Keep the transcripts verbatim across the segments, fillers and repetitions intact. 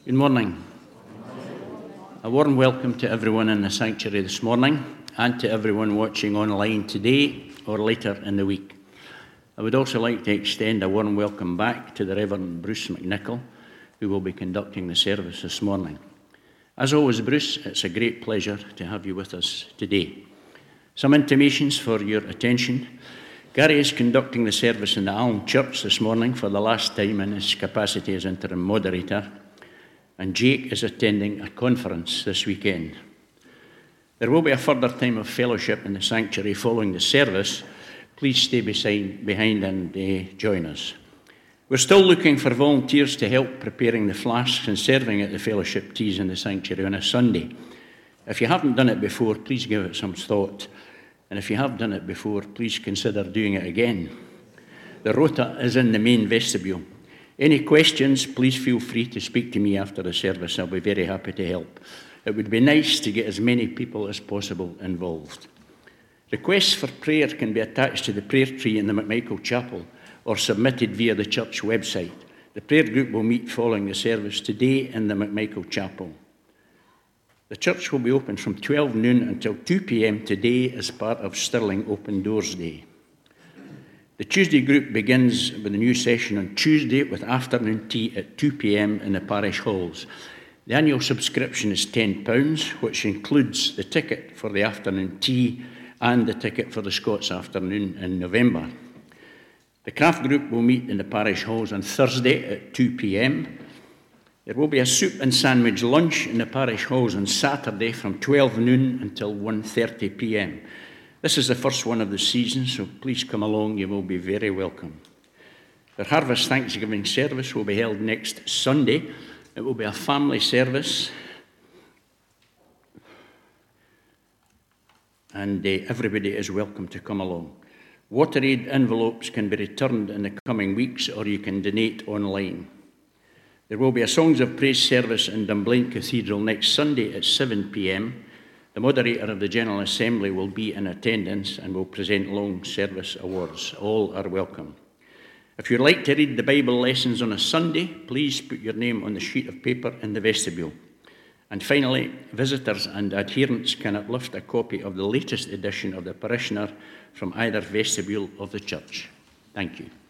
Good morning. A warm welcome to everyone in the sanctuary this morning and to everyone watching online today or later in the week. I would also like to extend a warm welcome back to the Reverend Bruce McNichol, who will be conducting the service this morning. As always, Bruce, it's a great pleasure to have you with us today. Some intimations for your attention. Gary is conducting the service in the Allen Church this morning for the last time in his capacity as interim moderator, and Jake is attending a conference this weekend. There will be a further time of fellowship in the sanctuary following the service. Please stay beside, behind and uh, join us. We're still looking for volunteers to help preparing the flasks and serving at the fellowship teas in the sanctuary on a Sunday. If you haven't done it before, please give it some thought. And if you have done it before, please consider doing it again. The rota is in the main vestibule. Any questions, please feel free to speak to me after the service. I'll be very happy to help. It would be nice to get as many people as possible involved. Requests for prayer can be attached to the prayer tree in the McMichael Chapel or submitted via the church website. The prayer group will meet following the service today in the McMichael Chapel. The church will be open from twelve noon until two p.m. today as part of Stirling Open Doors Day. The Tuesday group begins with a new session on Tuesday with afternoon tea at two p.m. in the parish halls. The annual subscription is ten pounds, which includes the ticket for the afternoon tea and the ticket for the Scots afternoon in November. The craft group will meet in the parish halls on Thursday at two p.m. There will be a soup and sandwich lunch in the parish halls on Saturday from twelve noon until one thirty p.m. This is the first one of the season, so please come along, you will be very welcome. The Harvest Thanksgiving service will be held next Sunday. It will be a family service, and uh, everybody is welcome to come along. Water aid envelopes can be returned in the coming weeks, or you can donate online. There will be a Songs of Praise service in Dunblane Cathedral next Sunday at seven p.m. The moderator of the General Assembly will be in attendance and will present long service awards. All are welcome. If you'd like to read the Bible lessons on a Sunday, please put your name on the sheet of paper in the vestibule. And finally, visitors and adherents can uplift a copy of the latest edition of the Parishioner from either vestibule of the church. Thank you.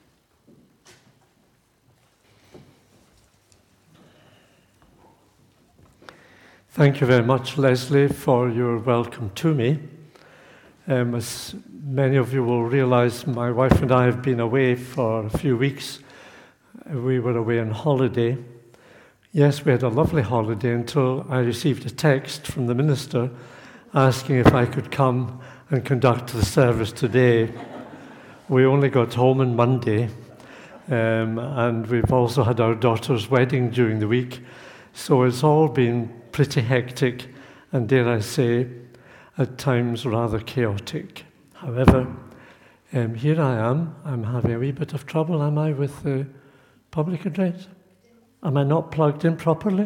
Thank you very much, Leslie, for your welcome to me. Um, as many of you will realize, my wife and I have been away for a few weeks. We were away on holiday. Yes, we had a lovely holiday until I received a text from the minister asking if I could come and conduct the service today. We only got home on Monday, um, and we've also had our daughter's wedding during the week, so it's all been pretty hectic and, dare I say, at times rather chaotic. However, um, here I am. I'm having a wee bit of trouble, am I, with the public address? Am I not plugged in properly?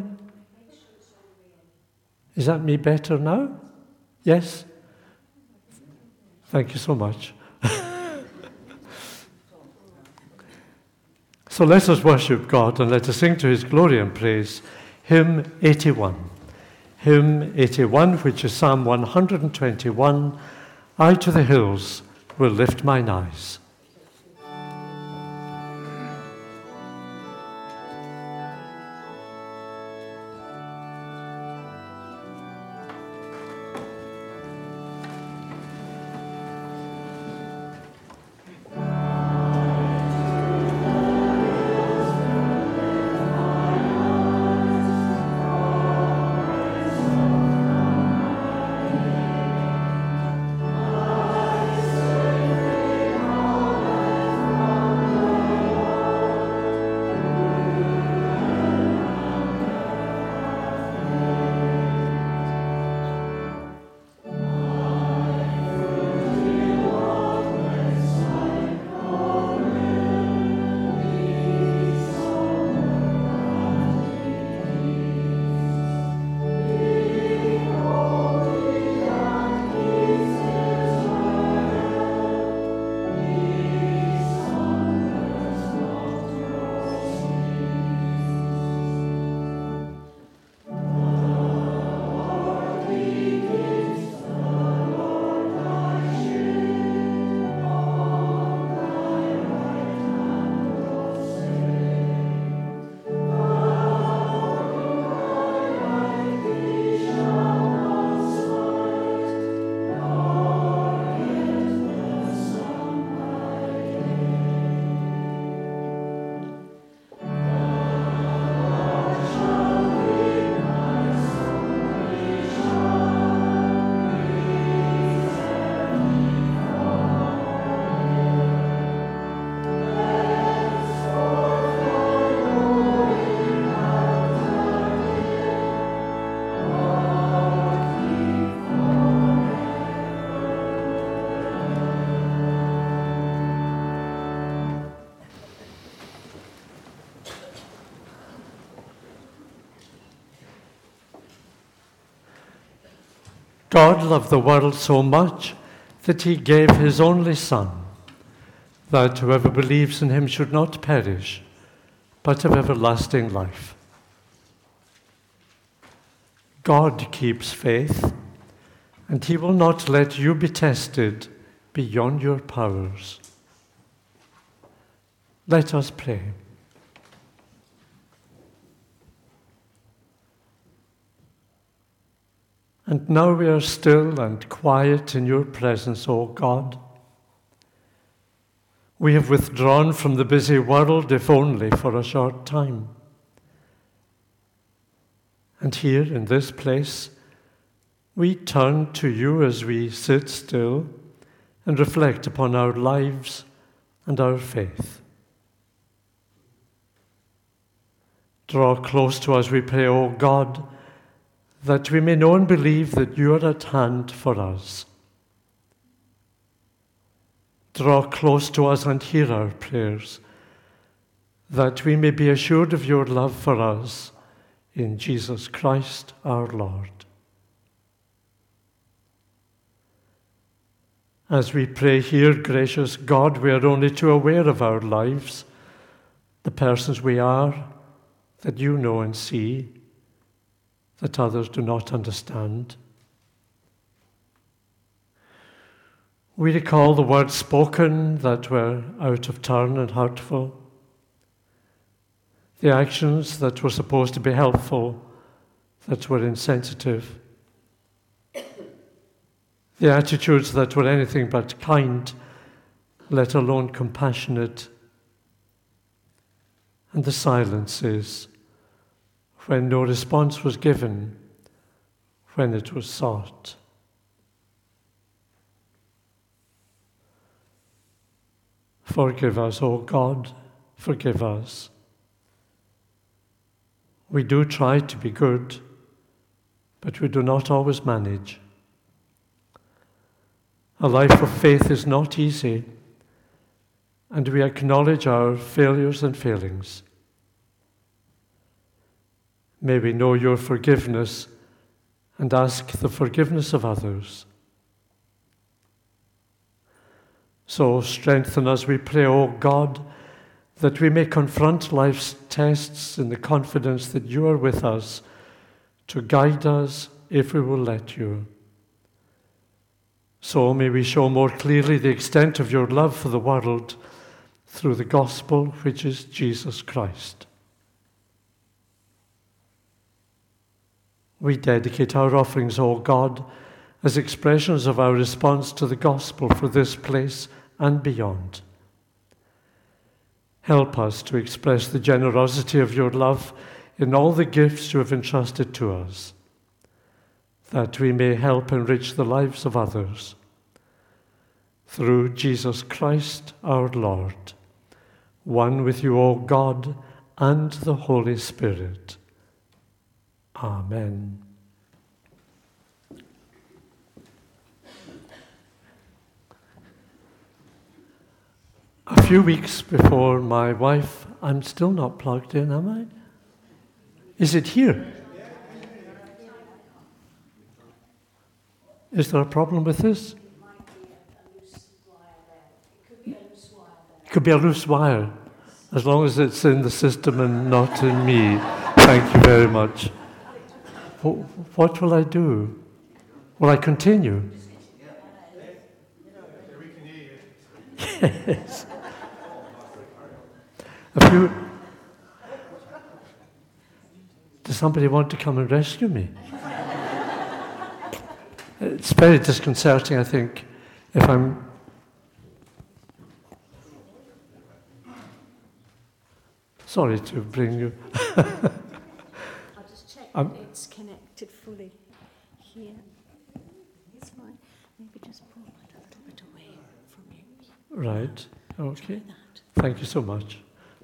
Is that me better now? Yes? Thank you so much. So let us worship God and let us sing to his glory and praise. Hymn eighty-one. Hymn eighty-one, which is Psalm one hundred twenty-one, I to the hills will lift mine eyes. I God loved the world so much that he gave his only Son, that whoever believes in him should not perish, but have everlasting life. God keeps faith, and he will not let you be tested beyond your powers. Let us pray. And now we are still and quiet in your presence, O God. We have withdrawn from the busy world, if only for a short time. And here in this place, we turn to you as we sit still and reflect upon our lives and our faith. Draw close to us, we pray, O God, that we may know and believe that you are at hand for us. Draw close to us and hear our prayers, that we may be assured of your love for us in Jesus Christ our Lord. As we pray here, gracious God, we are only too aware of our lives, the persons we are, that you know and see, that others do not understand. We recall the words spoken that were out of turn and hurtful, the actions that were supposed to be helpful that were insensitive, the attitudes that were anything but kind, let alone compassionate, and the silences when no response was given, when it was sought. Forgive us, O God, forgive us. We do try to be good, but we do not always manage. A life of faith is not easy, and we acknowledge our failures and failings. May we know your forgiveness and ask the forgiveness of others. So strengthen us, we pray, O God, that we may confront life's tests in the confidence that you are with us to guide us if we will let you. So may we show more clearly the extent of your love for the world through the gospel, which is Jesus Christ. We dedicate our offerings, O God, as expressions of our response to the gospel for this place and beyond. Help us to express the generosity of your love in all the gifts you have entrusted to us, that we may help enrich the lives of others. Through Jesus Christ our Lord, one with you, O God, and the Holy Spirit. Amen. A few weeks before my wife, I'm still not plugged in, am I? Is it here? Is there a problem with this? It could be a loose wire, as long as it's in the system and not in me. Thank you very much. What will I do? Will I continue? Yes. A few. Does somebody want to come and rescue me? It's very disconcerting, I think, if I'm. Sorry to bring you. I'll just check Um, that it's connected fully here. It's fine. Maybe just pull it a little bit away from you. Right. Okay. Try that. Thank you so much.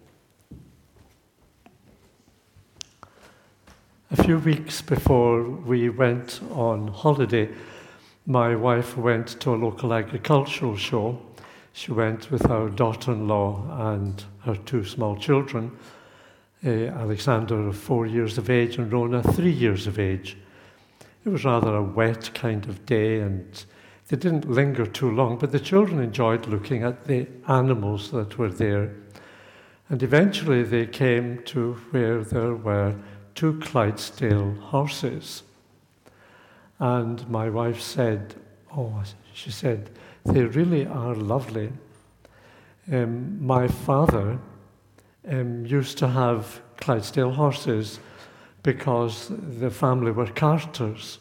A few weeks before we went on holiday, my wife went to a local agricultural show. She went with our daughter-in-law and her two small children, uh, Alexander, four years of age, and Rona, three years of age. It it was rather a wet kind of day, and they didn't linger too long, but the children enjoyed looking at the animals that were there. And eventually they came to where there were two Clydesdale horses. And my wife said, oh, she said, they really are lovely. Um, my father um, used to have Clydesdale horses because the family were carters.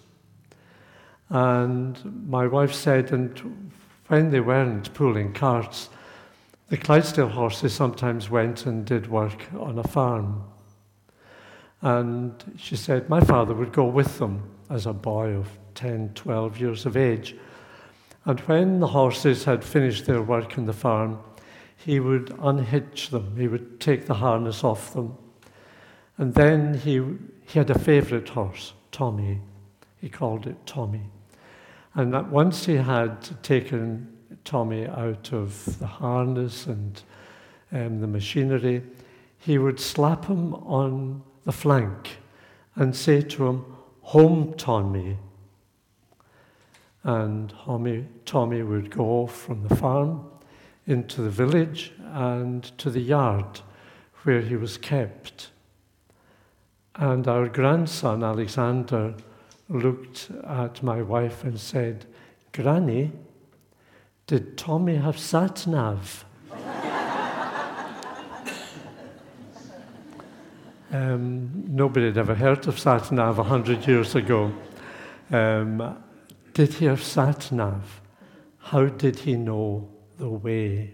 And my wife said, and when they weren't pulling carts, the Clydesdale horses sometimes went and did work on a farm. And she said, my father would go with them as a boy of ten, twelve years of age. And when the horses had finished their work on the farm, he would unhitch them. He would take the harness off them. And then he, he had a favourite horse, Tommy. He called it Tommy. And that once he had taken Tommy out of the harness and um, the machinery, he would slap him on the flank and say to him, "Home, Tommy." And Tommy, Tommy would go from the farm into the village and to the yard where he was kept. And our grandson, Alexander, looked at my wife and said, "Granny, did Tommy have sat-nav?" um, nobody had ever heard of sat-nav a hundred years ago. Um, did he have sat-nav? How did he know the way?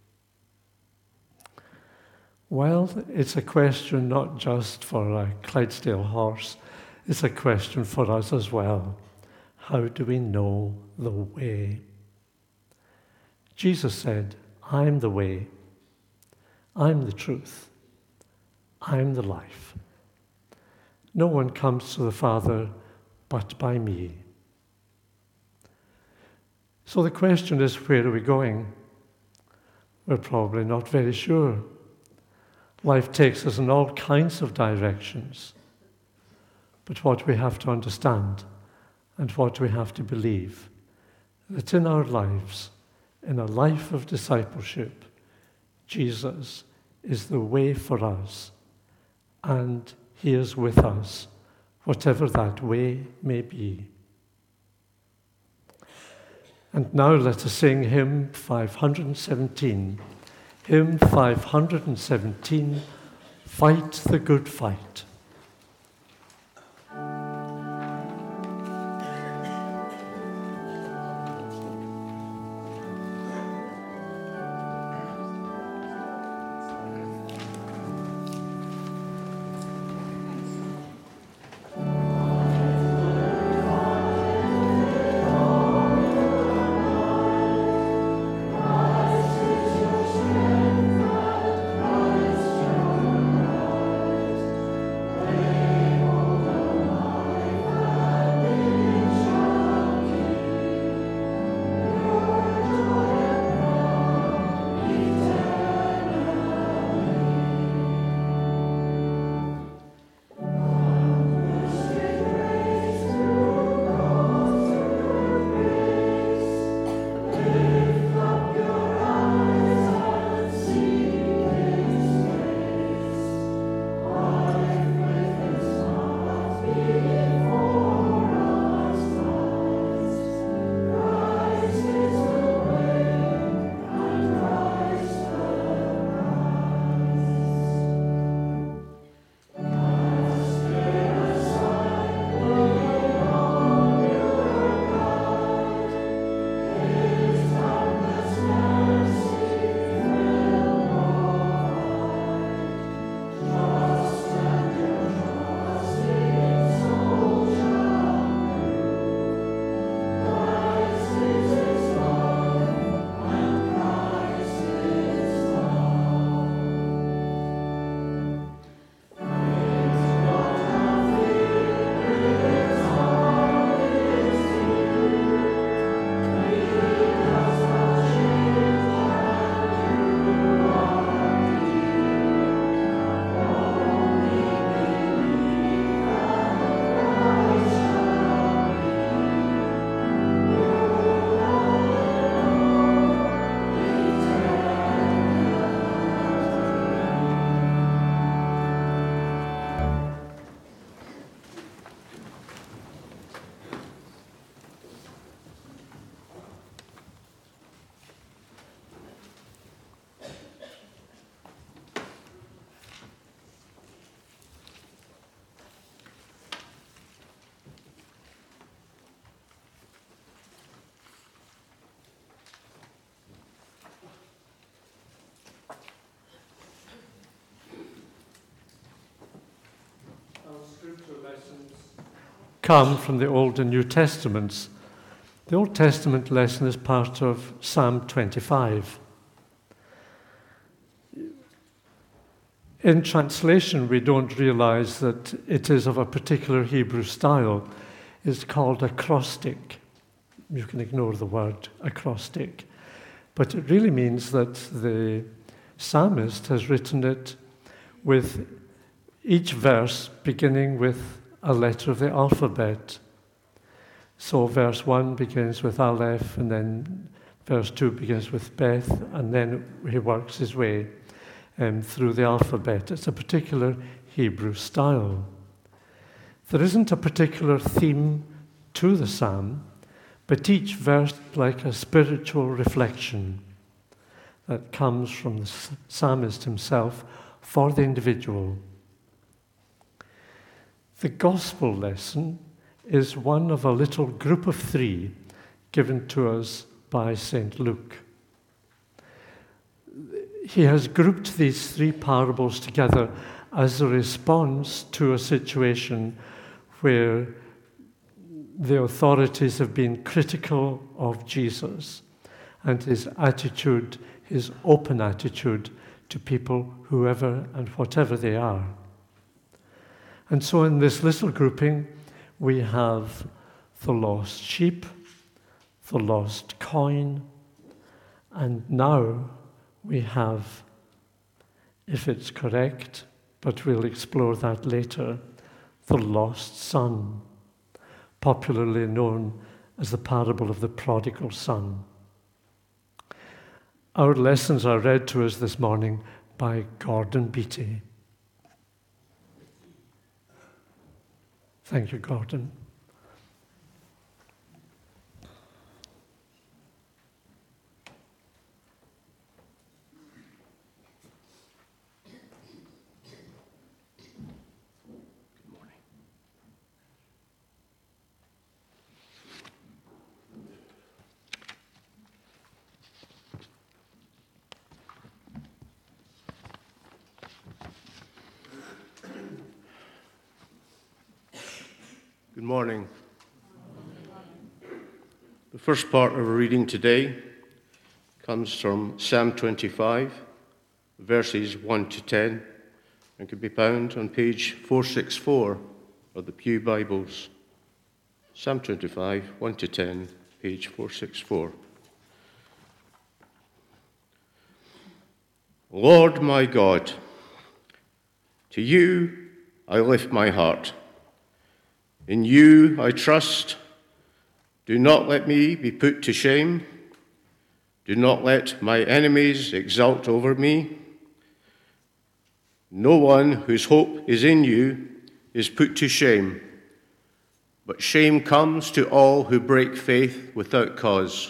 Well, it's a question not just for a Clydesdale horse, it's a question for us as well. How do we know the way? Jesus said, "I'm the way, I'm the truth, I'm the life. No one comes to the Father but by me." So the question is, where are we going? We're probably not very sure. Life takes us in all kinds of directions. But what we have to understand and what we have to believe, that in our lives, in a life of discipleship, Jesus is the way for us, and he is with us, whatever that way may be. And now let us sing hymn five hundred seventeen. Hymn five hundred seventeen, "Fight the Good Fight." Fight scripture lessons come from the Old and New Testaments. The Old Testament lesson is part of Psalm twenty-five. In translation, we don't realize that it is of a particular Hebrew style. It's called acrostic. You can ignore the word acrostic. But it really means that the psalmist has written it with each verse beginning with a letter of the alphabet. So verse one begins with Aleph, and then verse two begins with Beth, and then he works his way um, through the alphabet. It's a particular Hebrew style. There isn't a particular theme to the psalm, but each verse like a spiritual reflection that comes from the psalmist himself for the individual. The gospel lesson is one of a little group of three given to us by Saint Luke. He has grouped these three parables together as a response to a situation where the authorities have been critical of Jesus and his attitude, his open attitude to people, whoever and whatever they are. And so in this little grouping, we have the lost sheep, the lost coin, and now we have, if it's correct, but we'll explore that later, the lost son, popularly known as the parable of the prodigal son. Our lessons are read to us this morning by Gordon Beattie. Thank you, Gordon. Good morning. The first part of our reading today comes from Psalm twenty-five, verses one to ten, and can be found on page four sixty-four of the Pew Bibles. Psalm twenty-five, one to ten, page four sixty-four. Lord my God, to you I lift my heart. In you I trust. Do not let me be put to shame. Do not let my enemies exult over me. No one whose hope is in you is put to shame, but shame comes to all who break faith without cause.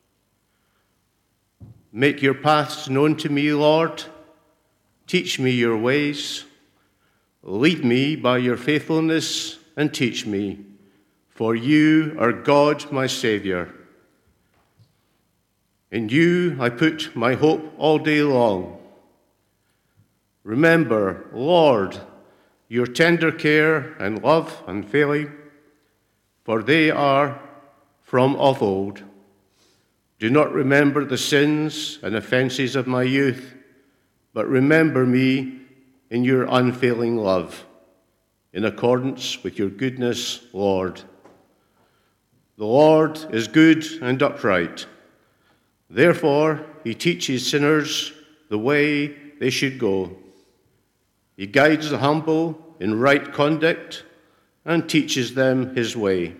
Make your paths known to me, Lord. Teach me your ways. Lead me by your faithfulness and teach me, for you are God, my Saviour. In you I put my hope all day long. Remember, Lord, your tender care and love unfailing, for they are from of old. Do not remember the sins and offences of my youth, but remember me in your unfailing love, in accordance with your goodness, Lord. The Lord is good and upright. Therefore, he teaches sinners the way they should go. He guides the humble in right conduct and teaches them his way.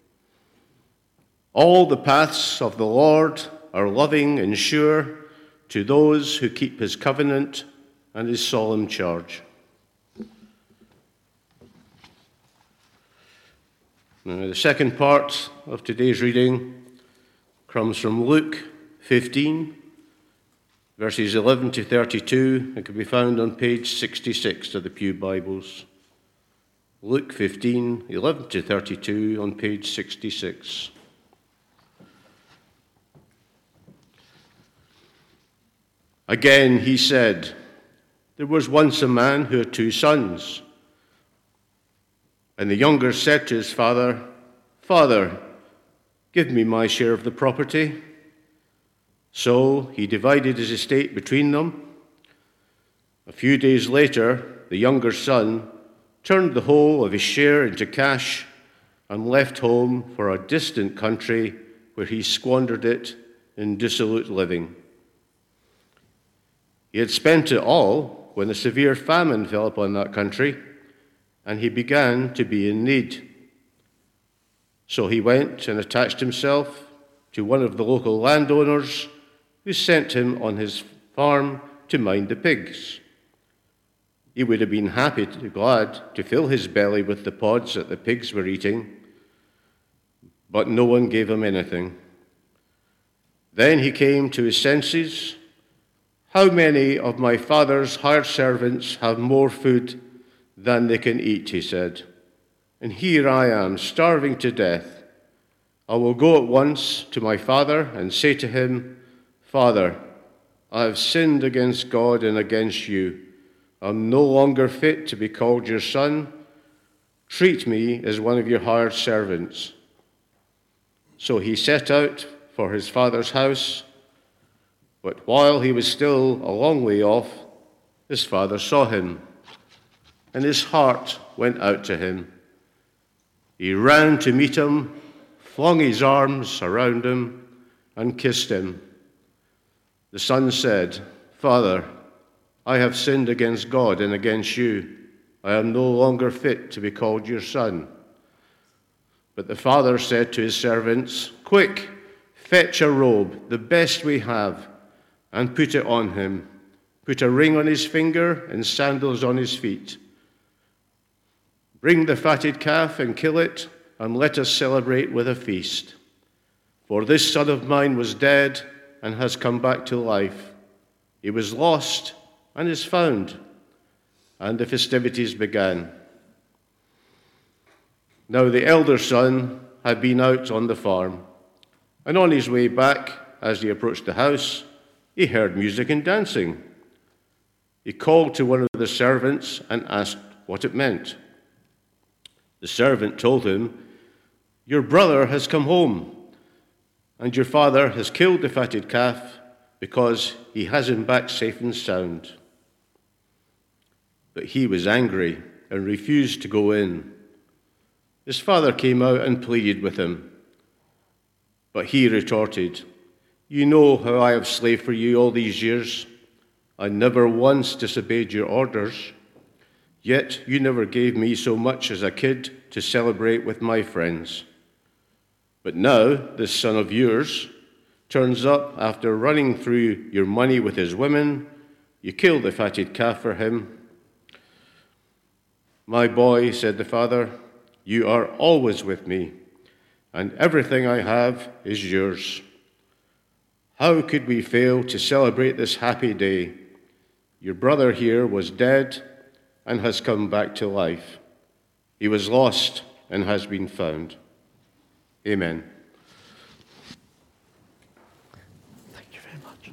All the paths of the Lord are loving and sure to those who keep his covenant and his solemn charge. Now, the second part of today's reading comes from Luke fifteen, verses eleven to thirty-two, and can be found on page sixty-six of the Pew Bibles. Luke fifteen, eleven to thirty-two on page sixty-six. Again he said, there was once a man who had two sons. And the younger said to his father, Father, give me my share of the property. So he divided his estate between them. A few days later, the younger son turned the whole of his share into cash and left home for a distant country where he squandered it in dissolute living. He had spent it all when a severe famine fell upon that country, and he began to be in need. So he went and attached himself to one of the local landowners who sent him on his farm to mind the pigs. He would have been happy to glad to fill his belly with the pods that the pigs were eating, but no one gave him anything. Then he came to his senses. How many of my father's hired servants have more food than they can eat, he said. And here I am, starving to death. I will go at once to my father and say to him, Father, I have sinned against God and against you. I am no longer fit to be called your son. Treat me as one of your hired servants. So he set out for his father's house. But while he was still a long way off, his father saw him, and his heart went out to him. He ran to meet him, flung his arms around him, and kissed him. The son said, Father, I have sinned against God and against you. I am no longer fit to be called your son. But the father said to his servants, Quick, fetch a robe, the best we have, and put it on him. Put a ring on his finger and sandals on his feet. Bring the fatted calf and kill it, and let us celebrate with a feast. For this son of mine was dead and has come back to life. He was lost and is found. And the festivities began. Now the elder son had been out on the farm, and on his way back, as he approached the house, he heard music and dancing. He called to one of the servants and asked what it meant. The servant told him, Your brother has come home, and your father has killed the fatted calf because he has him back safe and sound. But he was angry and refused to go in. His father came out and pleaded with him. But he retorted, You know how I have slaved for you all these years. I never once disobeyed your orders. Yet you never gave me so much as a kid to celebrate with my friends. But now this son of yours turns up after running through your money with his women. You killed the fatted calf for him. My boy, said the father, you are always with me, and everything I have is yours. How could we fail to celebrate this happy day? Your brother here was dead and has come back to life. He was lost and has been found. Amen. Thank you very much.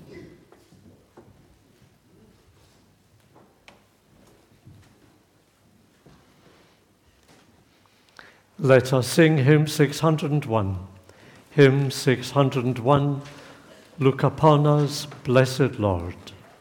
Let us sing hymn six hundred one. Hymn six hundred one, Look upon us, blessed Lord.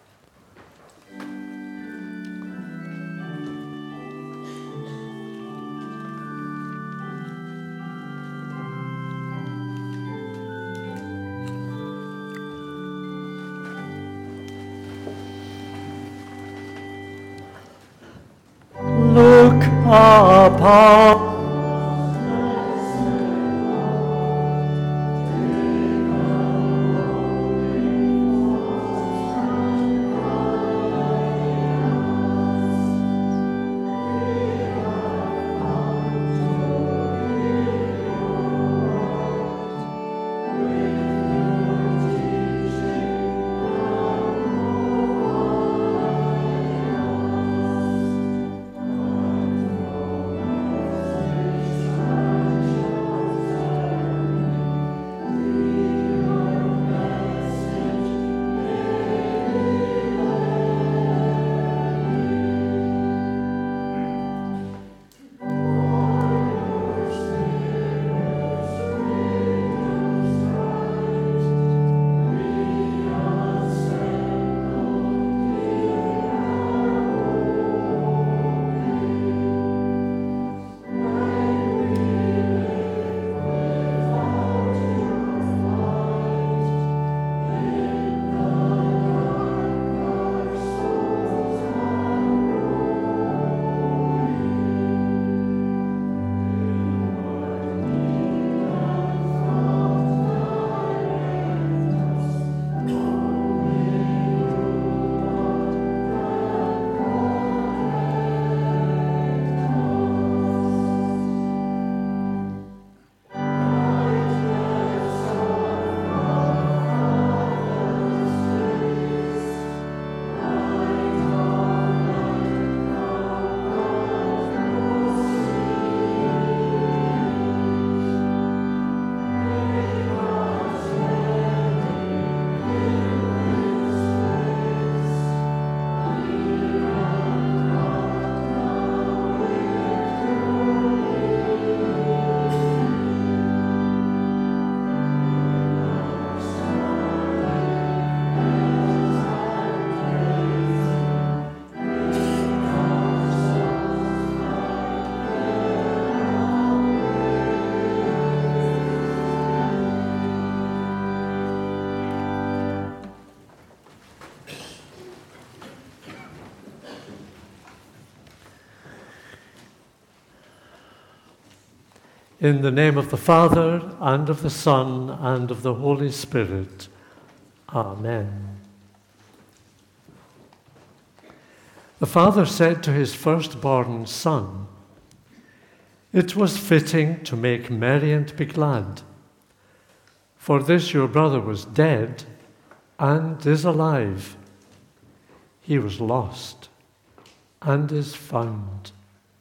Look upon In the name of the Father, and of the Son, and of the Holy Spirit. Amen. The father said to his firstborn son, "It was fitting to make merry and be glad. For this your brother was dead and is alive. He was lost and is found."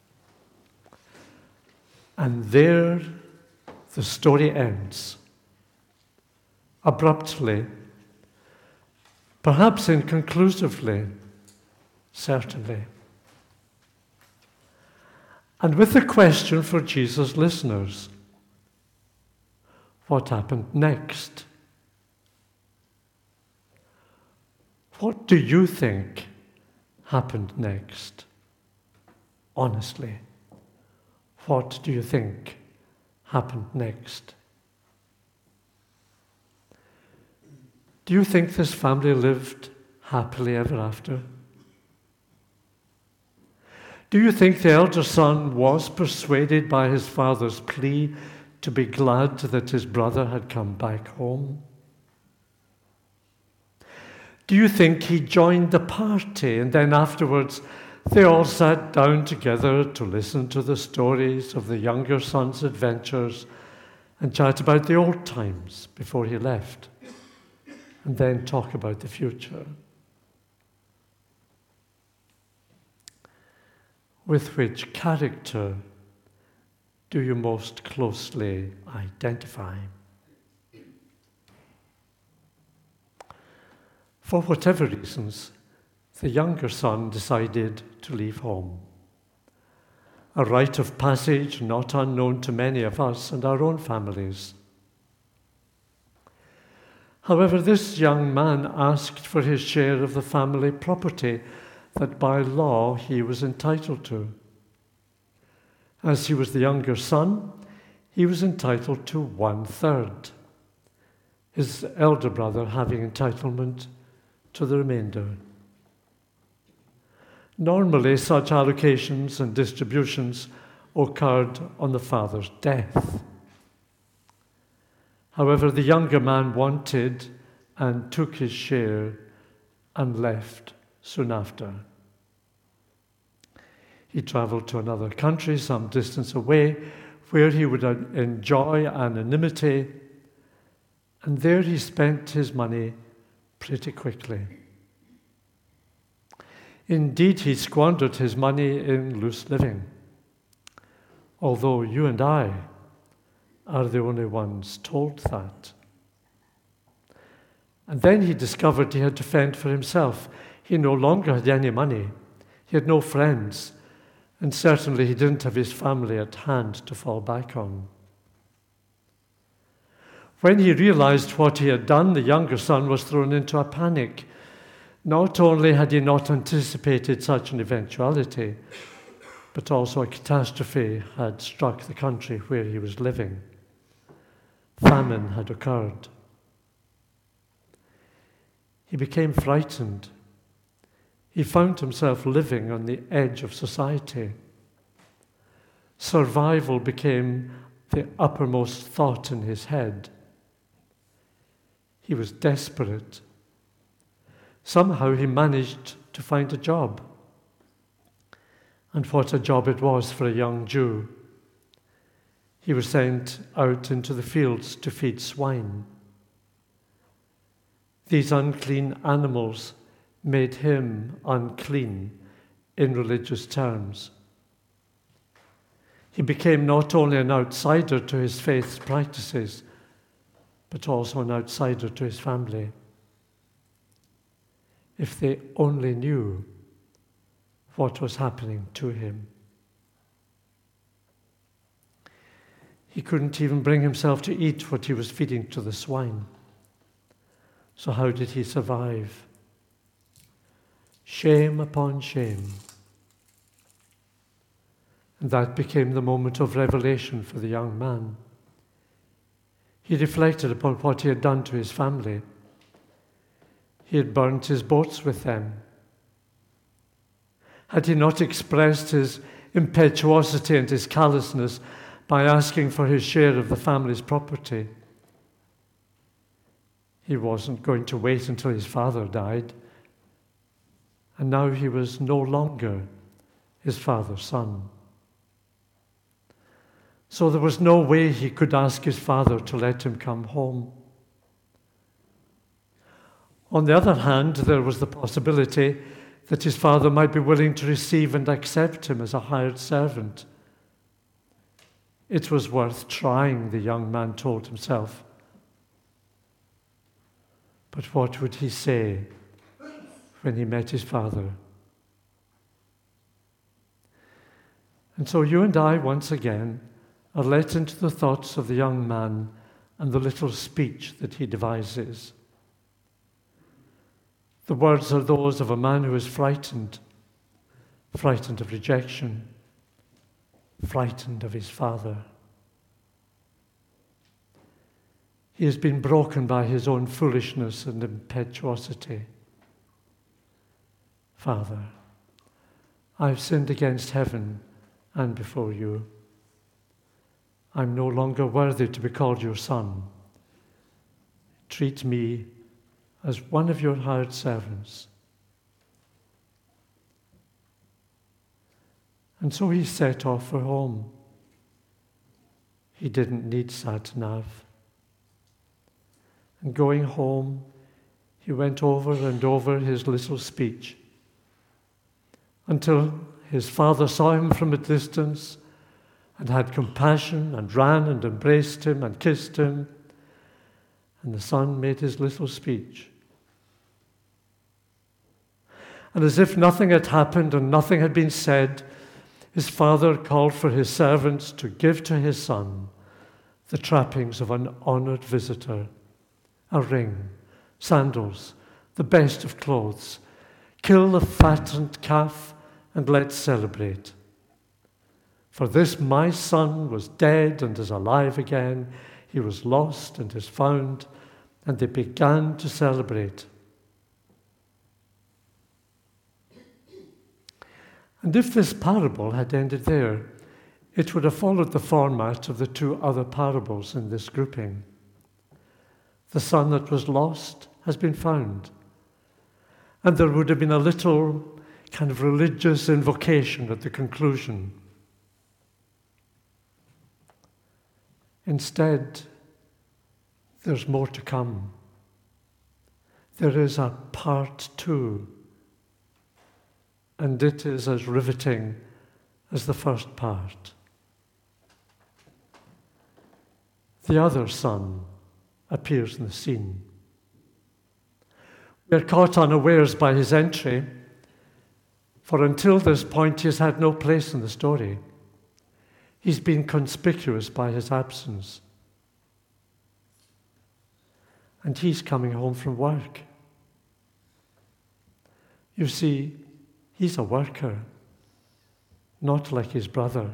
And there the story ends. Abruptly, perhaps inconclusively, certainly. And with the question for Jesus' listeners, what happened next? What do you think happened next? Honestly, what do you think happened next? Do you think this family lived happily ever after? Do you think the elder son was persuaded by his father's plea to be glad that his brother had come back home? Do you think he joined the party and then afterwards they all sat down together to listen to the stories of the younger son's adventures and chat about the old times before he left, and then talk about the future? With which character do you most closely identify? For whatever reasons, the younger son decided to leave home. A rite of passage not unknown to many of us and our own families. However, this young man asked for his share of the family property that by law he was entitled to. As he was the younger son, he was entitled to one third, his elder brother having entitlement to the remainder. Normally, such allocations and distributions occurred on the father's death. However, the younger man wanted and took his share and left soon after. He traveled to another country some distance away where he would enjoy anonymity, and there he spent his money pretty quickly. Indeed, he squandered his money in loose living, although you and I are the only ones told that. And then he discovered he had to fend for himself. He no longer had any money. He had no friends, and certainly he didn't have his family at hand to fall back on. When he realized what he had done, the younger son was thrown into a panic. Not only had he not anticipated such an eventuality, but also a catastrophe had struck the country where he was living. Famine had occurred. He became frightened. He found himself living on the edge of society. Survival became the uppermost thought in his head. He was desperate. Somehow he managed to find a job. And what a job it was for a young Jew. He was sent out into the fields to feed swine. These unclean animals made him unclean in religious terms. He became not only an outsider to his faith's practices, but also an outsider to his family. If they only knew what was happening to him. He couldn't even bring himself to eat what he was feeding to the swine. So how did he survive? Shame upon shame. And that became the moment of revelation for the young man. He reflected upon what he had done to his family. He had burnt his boats with them. Had he not expressed his impetuosity and his callousness by asking for his share of the family's property. He wasn't going to wait until his father died, and now he was no longer his father's son. So there was no way he could ask his father to let him come home. On the other hand, there was the possibility that his father might be willing to receive and accept him as a hired servant. It was worth trying, the young man told himself. But what would he say when he met his father? And so you and I, once again, are let into the thoughts of the young man and the little speech that he devises. The words are those of a man who is frightened, frightened of rejection, frightened of his father. He has been broken by his own foolishness and impetuosity. Father, I have sinned against heaven and before you. I'm no longer worthy to be called your son. Treat me as one of your hired servants. And so he set off for home. He didn't need sat-nav. And going home, he went over and over his little speech until his father saw him from a distance and had compassion and ran and embraced him and kissed him. And the son made his little speech. And as if nothing had happened and nothing had been said, his father called for his servants to give to his son the trappings of an honored visitor, a ring, sandals, the best of clothes. Kill the fattened calf and let's celebrate. For this my son was dead and is alive again. He was lost and is found. And they began to celebrate. And if this parable had ended there, it would have followed the format of the two other parables in this grouping. The son that was lost has been found. And there would have been a little kind of religious invocation at the conclusion. Instead, there's more to come. There is a part two, and it is as riveting as the first part. The other son appears in the scene. We are caught unawares by his entry, for until this point he has had no place in the story. He's been conspicuous by his absence. And he's coming home from work. You see, he's a worker, not like his brother.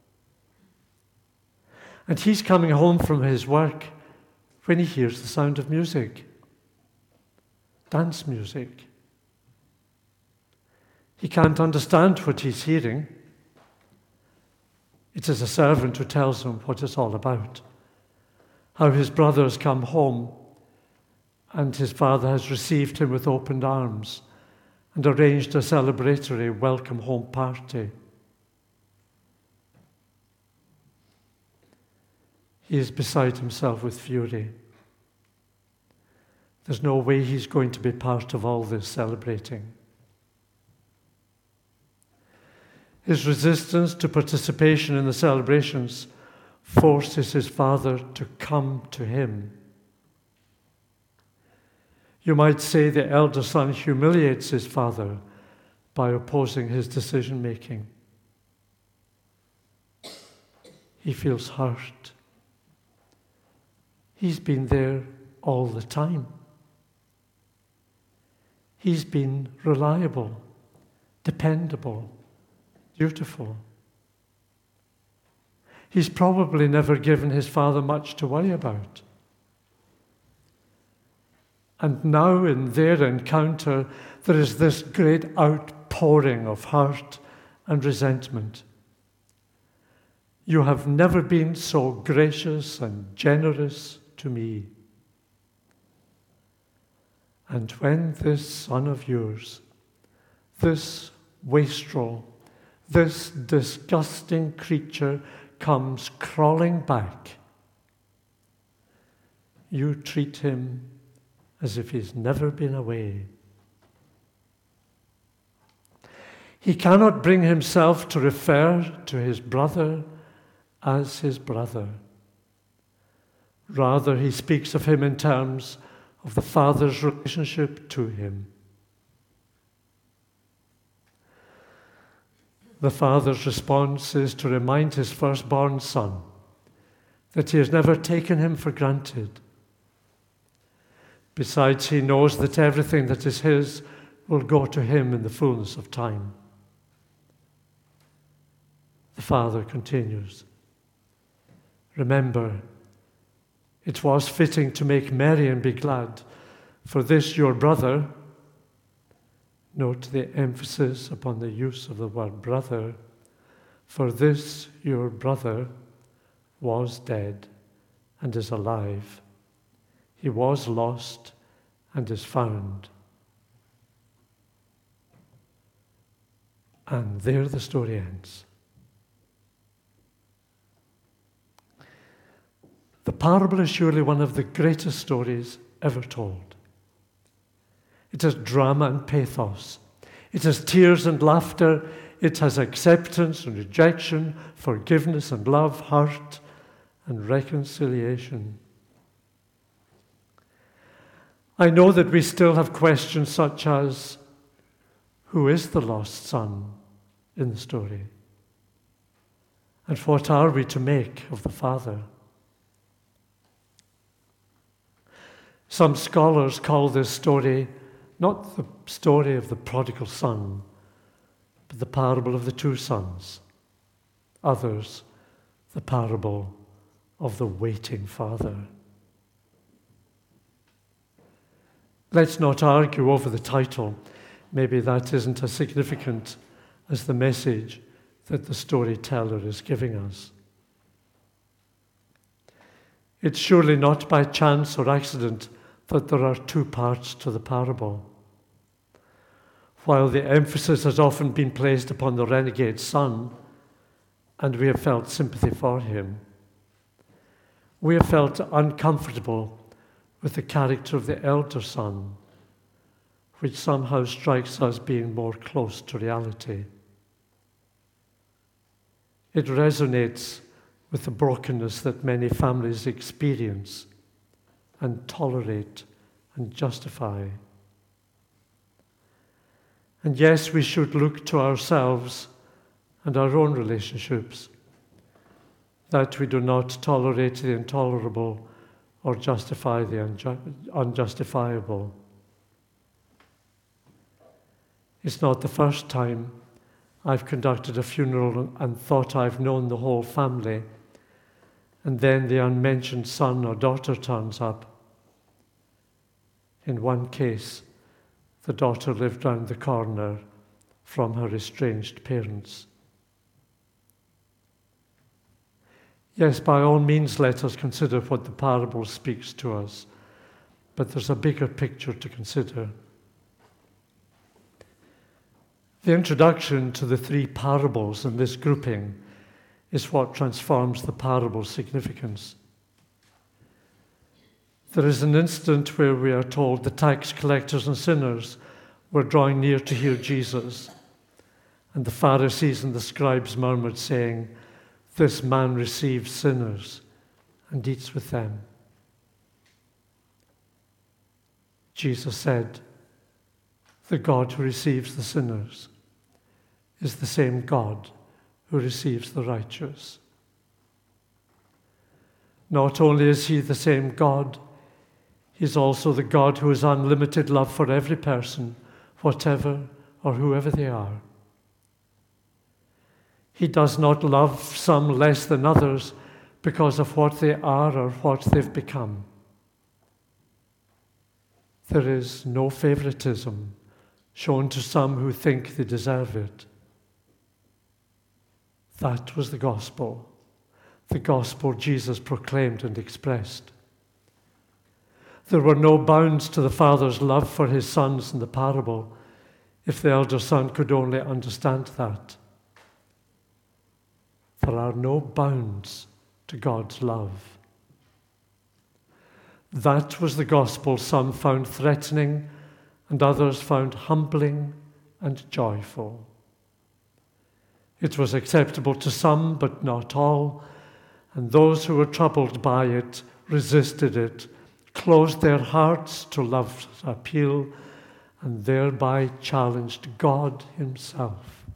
And he's coming home from his work when he hears the sound of music, dance music. He can't understand what he's hearing. It is a servant who tells him what it's all about, how his brother has come home and his father has received him with opened arms and arranged a celebratory welcome home party. He is beside himself with fury. There's no way he's going to be part of all this celebrating. His resistance to participation in the celebrations forces his father to come to him. You might say the elder son humiliates his father by opposing his decision-making. He feels hurt. He's been there all the time. He's been reliable, dependable, dutiful. He's probably never given his father much to worry about. And now in their encounter, there is this great outpouring of hurt and resentment. You have never been so gracious and generous to me. And when this son of yours, this wastrel, this disgusting creature comes crawling back, you treat him as if he's never been away. He cannot bring himself to refer to his brother as his brother. Rather, he speaks of him in terms of the Father's relationship to him. The Father's response is to remind his firstborn son that he has never taken him for granted. Besides, he knows that everything that is his will go to him in the fullness of time. The Father continues, remember, it was fitting to make merry and be glad, for this your brother, note the emphasis upon the use of the word brother, for this your brother was dead and is alive. He was lost and is found. And there the story ends. The parable is surely one of the greatest stories ever told. It has drama and pathos. It has tears and laughter. It has acceptance and rejection, forgiveness and love, hurt and reconciliation. I know that we still have questions such as, who is the lost son in the story? And what are we to make of the father? Some scholars call this story not the story of the prodigal son, but the parable of the two sons. Others, the parable of the waiting father. Let's not argue over the title. Maybe that isn't as significant as the message that the storyteller is giving us. It's surely not by chance or accident that there are two parts to the parable. While the emphasis has often been placed upon the renegade son, and we have felt sympathy for him, we have felt uncomfortable with the character of the elder son, which somehow strikes us being more close to reality. It resonates with the brokenness that many families experience and tolerate and justify. And yes, we should look to ourselves and our own relationships, that we do not tolerate the intolerable or justify the unju- unjustifiable. It's not the first time I've conducted a funeral and thought I've known the whole family, and then the unmentioned son or daughter turns up. In one case, the daughter lived round the corner from her estranged parents. Yes, by all means, let us consider what the parable speaks to us, but there's a bigger picture to consider. The introduction to the three parables in this grouping is what transforms the parable's significance. There is an instant where we are told the tax collectors and sinners were drawing near to hear Jesus, and the Pharisees and the scribes murmured, saying, "This man receives sinners and eats with them." Jesus said, "The God who receives the sinners is the same God who receives the righteous." Not only is he the same God, he's also the God who has unlimited love for every person, whatever or whoever they are. He does not love some less than others because of what they are or what they've become. There is no favoritism shown to some who think they deserve it. That was the gospel the gospel Jesus proclaimed and expressed. There were no bounds to the Father's love for his sons in the parable, if the elder son could only understand that. There are no bounds to God's love. That was the gospel some found threatening and others found humbling and joyful. It was acceptable to some, but not all, and those who were troubled by it resisted it, closed their hearts to love's appeal, and thereby challenged God himself.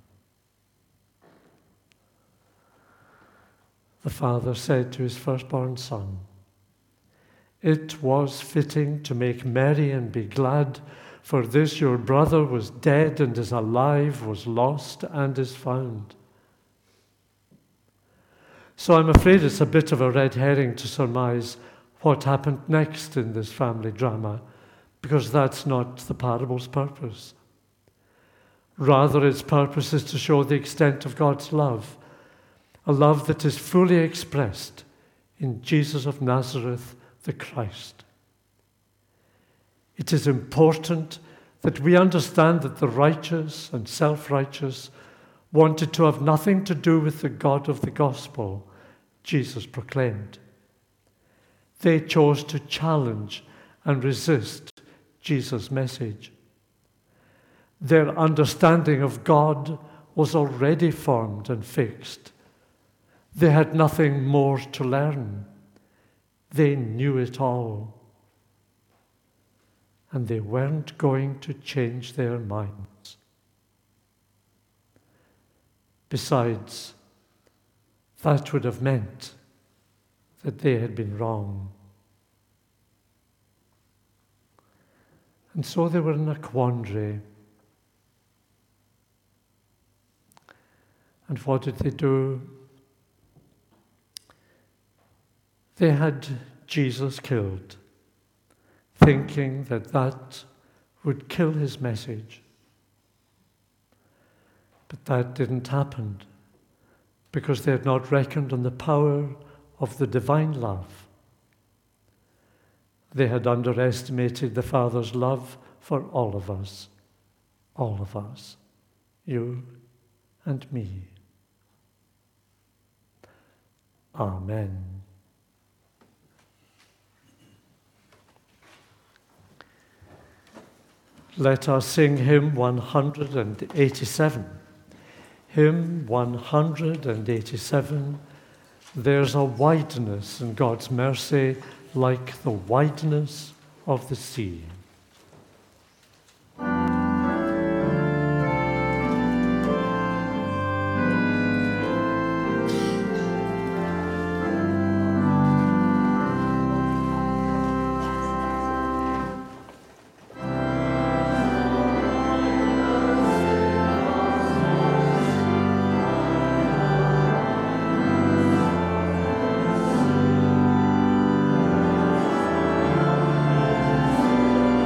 The father said to his firstborn son, "It was fitting to make merry and be glad, for this your brother was dead and is alive, was lost and is found." So I'm afraid it's a bit of a red herring to surmise what happened next in this family drama, because that's not the parable's purpose. Rather, its purpose is to show the extent of God's love, a love that is fully expressed in Jesus of Nazareth, the Christ. It is important that we understand that the righteous and self-righteous wanted to have nothing to do with the God of the gospel Jesus proclaimed. They chose to challenge and resist Jesus' message. Their understanding of God was already formed and fixed. They had nothing more to learn. They knew it all. And they weren't going to change their minds. Besides, that would have meant that they had been wrong. And so they were in a quandary. And what did they do? They had Jesus killed, thinking that that would kill his message. But that didn't happen, because they had not reckoned on the power of the divine love. They had underestimated the Father's love for all of us, all of us, you and me. Amen. Let us sing hymn one hundred eighty-seven. Hymn one hundred eighty-seven. There's a wideness in God's mercy like the wideness of the sea. Thank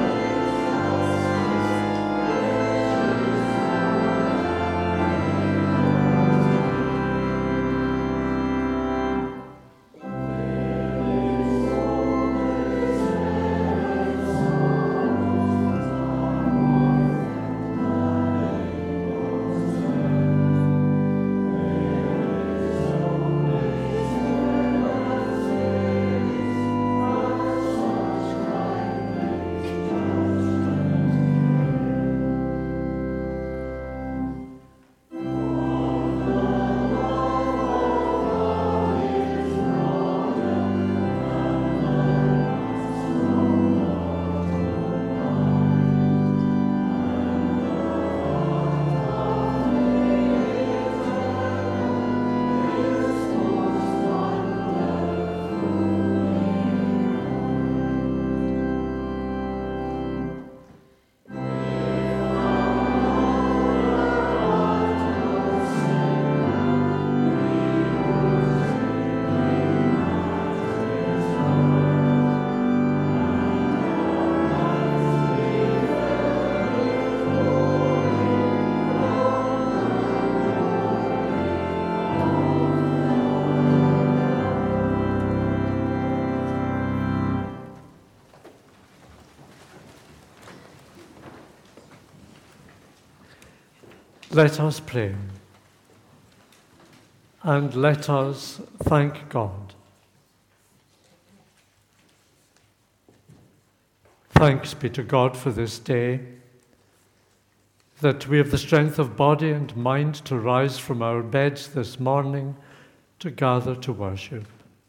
Let us pray, and let us thank God. Thanks be to God for this day, that we have the strength of body and mind to rise from our beds this morning to gather to worship.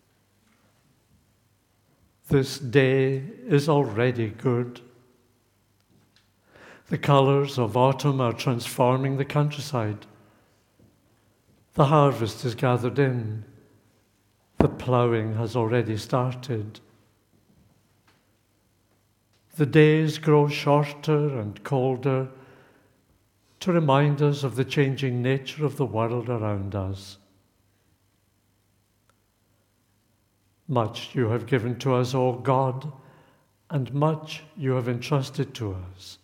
This day is already good. The colours of autumn are transforming the countryside. The harvest is gathered in. The ploughing has already started. The days grow shorter and colder to remind us of the changing nature of the world around us. Much you have given to us, O God, and much you have entrusted to us.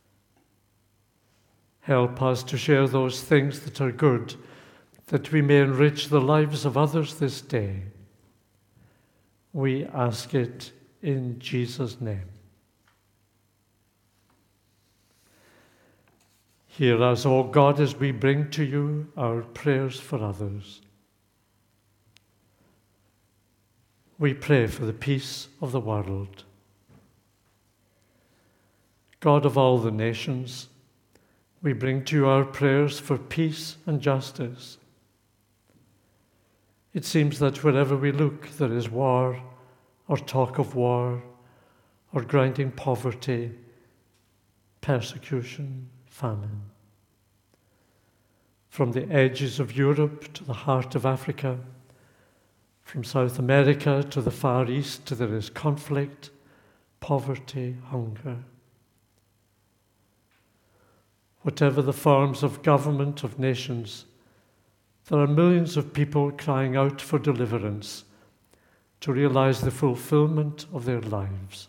Help us to share those things that are good, that we may enrich the lives of others this day. We ask it in Jesus' name. Hear us, O God, as we bring to you our prayers for others. We pray for the peace of the world. God of all the nations, we bring to you our prayers for peace and justice. It seems that wherever we look, there is war, or talk of war, or grinding poverty, persecution, famine. From the edges of Europe to the heart of Africa, from South America to the Far East, there is conflict, poverty, hunger. Whatever the forms of government of nations, there are millions of people crying out for deliverance to realize the fulfillment of their lives.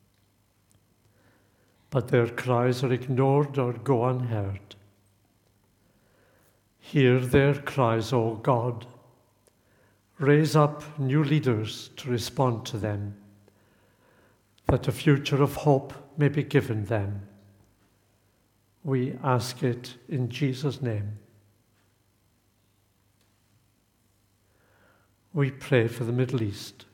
But their cries are ignored or go unheard. Hear their cries, O God. Raise up new leaders to respond to them, that a future of hope may be given them. We ask it in Jesus' name. We pray for the Middle East.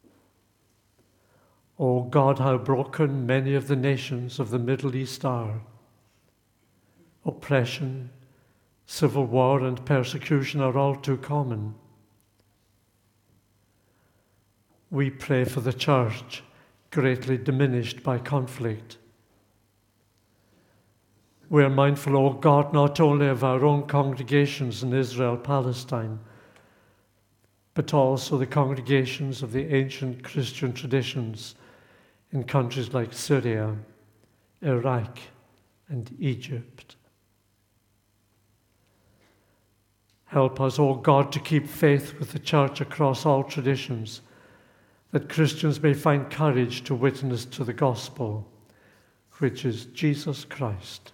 O God, how broken many of the nations of the Middle East are. Oppression, civil war, and persecution are all too common. We pray for the church, greatly diminished by conflict. We are mindful, O God, not only of our own congregations in Israel, Palestine, but also the congregations of the ancient Christian traditions in countries like Syria, Iraq, and Egypt. Help us, O God, to keep faith with the church across all traditions, that Christians may find courage to witness to the gospel, which is Jesus Christ.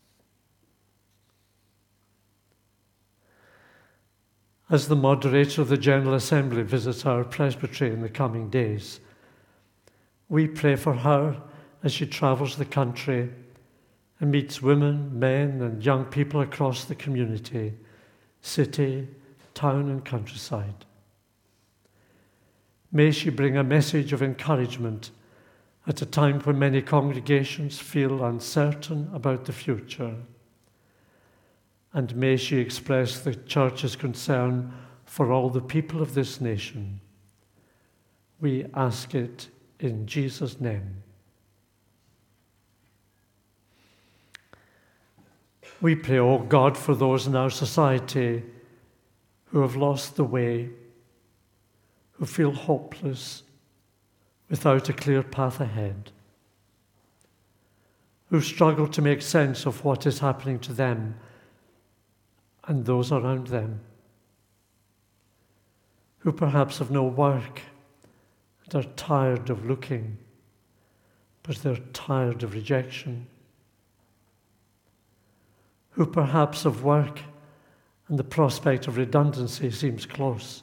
As the moderator of the General Assembly visits our presbytery in the coming days, we pray for her as she travels the country and meets women, men, and young people across the community, city, town, and countryside. May she bring a message of encouragement at a time when many congregations feel uncertain about the future. And may she express the Church's concern for all the people of this nation. We ask it in Jesus' name. We pray, O God, for those in our society who have lost the way, who feel hopeless, without a clear path ahead, who struggle to make sense of what is happening to them and those around them, who perhaps have no work and are tired of looking, but they're tired of rejection, who perhaps have work and the prospect of redundancy seems close,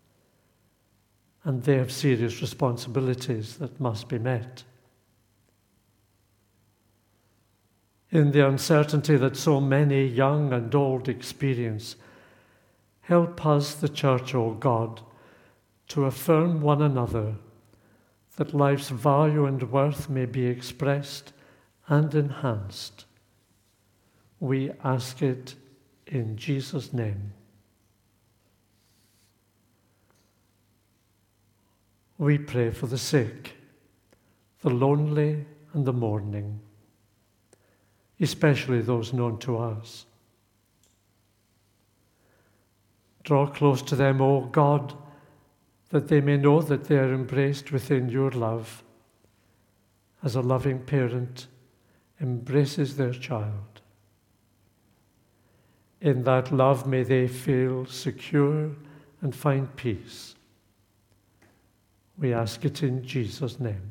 and they have serious responsibilities that must be met. In the uncertainty that so many, young and old, experience, help us, the Church, O God, to affirm one another, that life's value and worth may be expressed and enhanced. We ask it in Jesus' name. We pray for the sick, the lonely and the mourning, especially those known to us. Draw close to them, O God, that they may know that they are embraced within your love, as a loving parent embraces their child. In that love may they feel secure and find peace. We ask it in Jesus' name.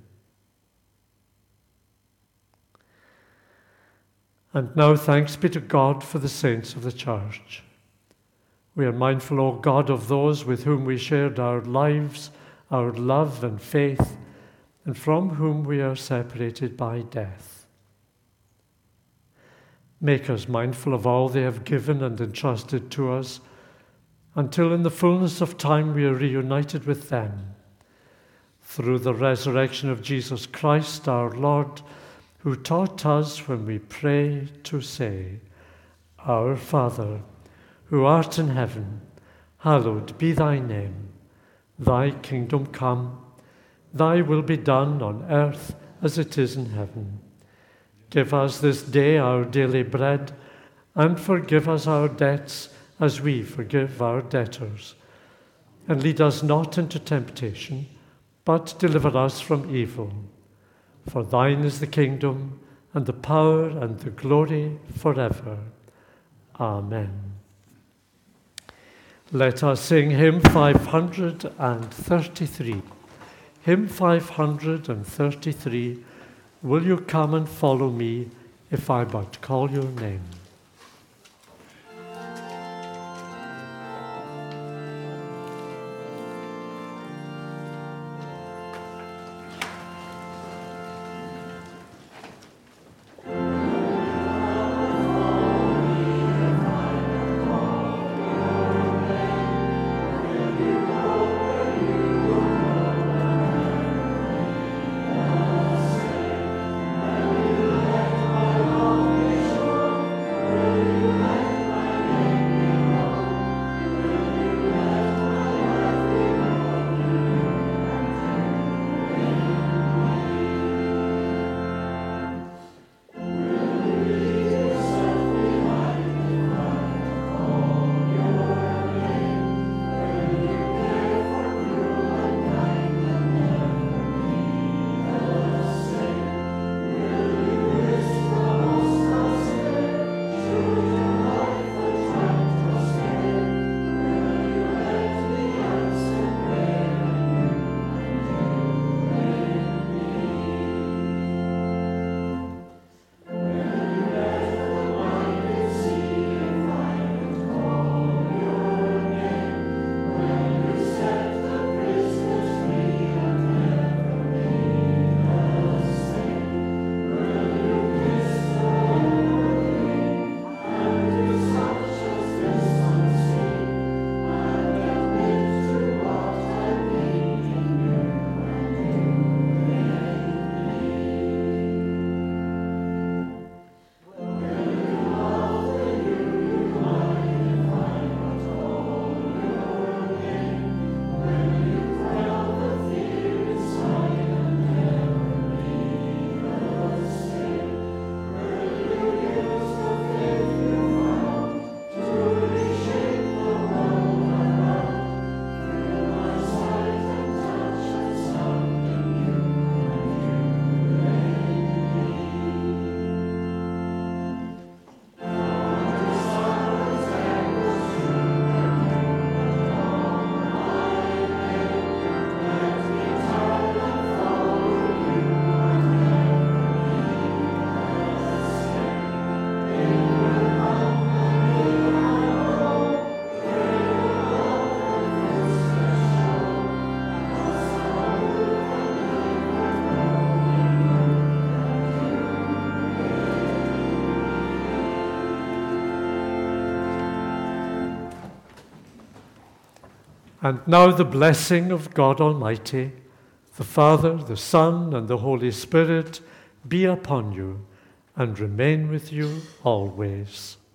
And now thanks be to God for the saints of the Church. We are mindful, O God, of those with whom we shared our lives, our love and faith, and from whom we are separated by death. Make us mindful of all they have given and entrusted to us, until in the fullness of time we are reunited with them. Through the resurrection of Jesus Christ, our Lord, who taught us when we pray to say, Our Father, who art in heaven, hallowed be thy name. Thy kingdom come, thy will be done on earth as it is in heaven. Give us this day our daily bread, and forgive us our debts as we forgive our debtors. And lead us not into temptation, but deliver us from evil. For thine is the kingdom, and the power, and the glory forever. Amen. Let us sing hymn five hundred thirty-three. Hymn five hundred thirty-three, Will you come and follow me if I but call your name? And now the blessing of God Almighty, the Father, the Son, and the Holy Spirit be upon you and remain with you always.